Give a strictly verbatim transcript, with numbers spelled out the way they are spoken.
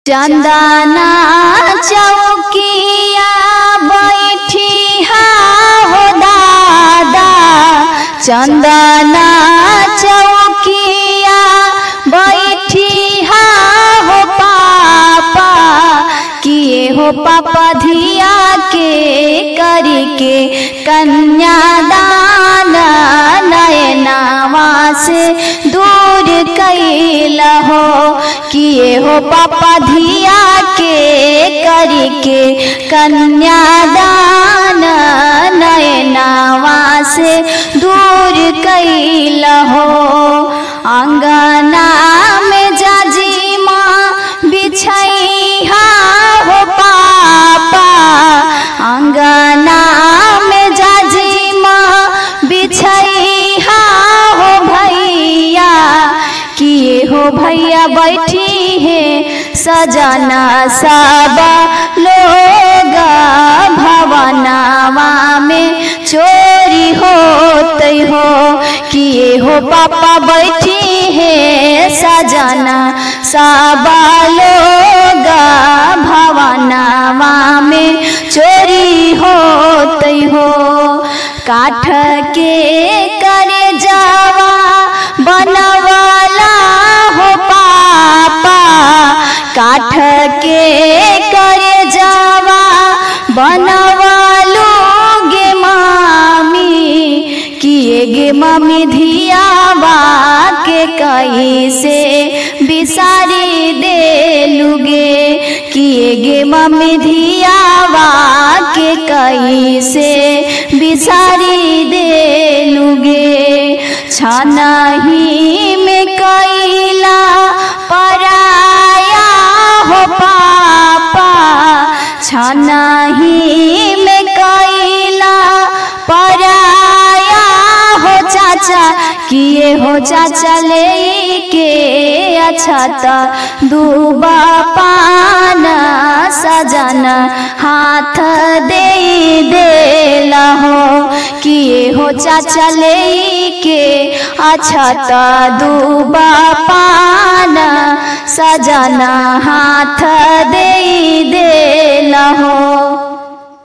चंदना चौकिया बैठी हा हो दादा, चंदना चौकिया बैठी हा हो पापा, किए हो पापा धिया के करी के कन्यादान, नयनावा से दूर कैला हो, किए हो पापा धिया के करी के कन्यादान, नयनावा से दूर कैला हो। अंगना में जाजी माँ बिछैहा हो पापा, अंगना में जाजी माँ बिछैहा हो भैया, किए हो भैया बैठी है सजना सब लोग, भवनावा में चोरी होते हो, किए हो पापा बैठी है सजना सब लोग, भवनावा में चोरी होते हो। काठ के करे जावा बनवाला हो पापा, काठ के करे जावा बनवालो गे मामी, किए गे मामी धियावा के कहीं से बिसारी दे लुगे, किए गे मामी धियावा के कहीं से बिसारी दे लुगे। छानही में कैला पराया हो पापा, छानही में कैला पराया हो चाचा, किए हो चाचा ले के अच्छा दूबा पाना सजना हाथ दे देला हो, किए हो चाचा ले के अच्छा दूबा पाना सजना हाथ दे देला हो।